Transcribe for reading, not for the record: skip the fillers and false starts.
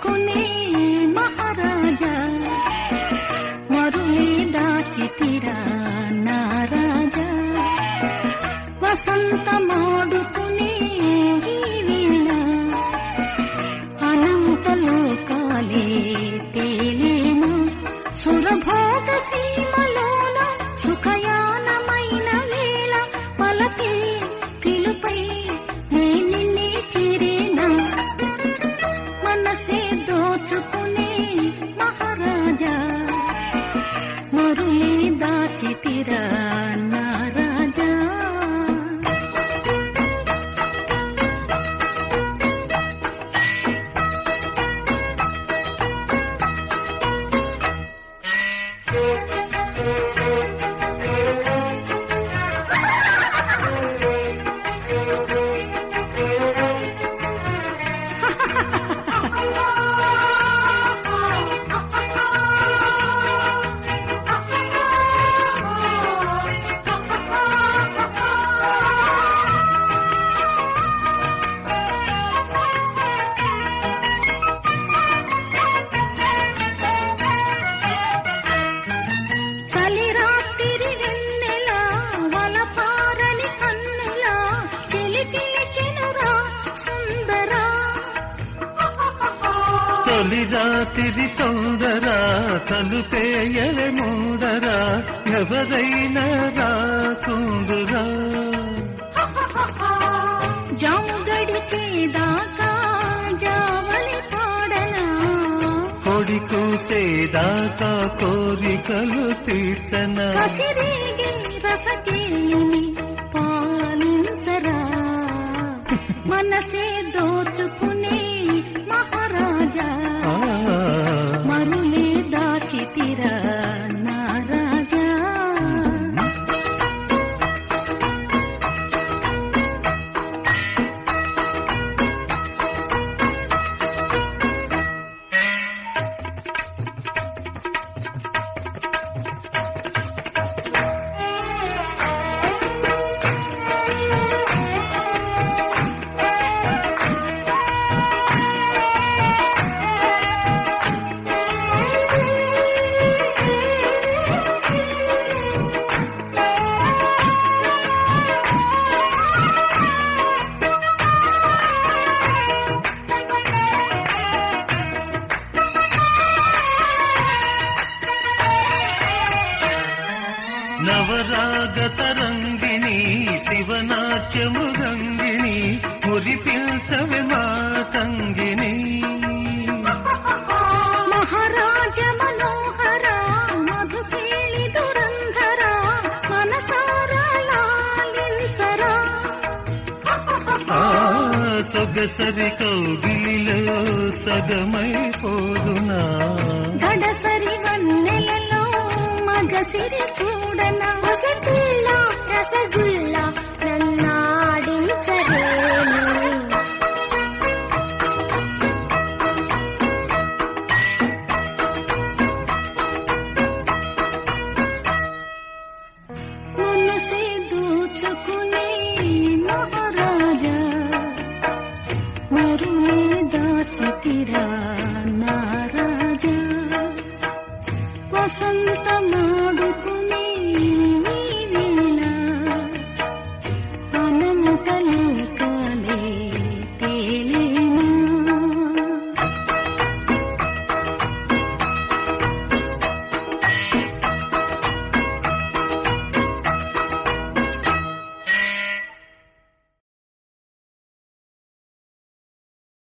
దోచుకునే మహారాజా మరులే దాచితిరా నా రాజా వసంతమాడుకునే ఈ వేళ అనంత లోకాలే తేలేను సురభోగ సీమలోన సుఖయానమైన వేళ పలకే పిలుపై నేనిన్నే చేరేనా మనసే దోచుకునే మహారాజా మరులే దాచితిరా నా రాజా తొలి రాత్రి తొందరా తలుపేయలే ముందరా ఎవరైనా రాకుందురా జాము గడిచేదాకా జావలి పాడనా కొడి కూసేదాకా కోరికలు తీర్చనా కసిరేగే రసకేలిని పాలించరా మనసే దోచుకునే మహారాజా మరులే దాచితిరా నా రాజా నవరాగ తరంగిణి శివనాట్యము రంగిణి మురిపిల్చవే మాతంగిని మహారాజ మనోహర మధుకేళి దురంధర మనసారా లాలించరా సొగసరి కౌగిలిలో సగమైపోదునా గడసరి వన్నెలలో మగసిరి చూడనా రసగుల్లా రసగుల్లా నన్నాడించరేను మనసే దోచుకునే మహారాజా మరులే దాచితిరా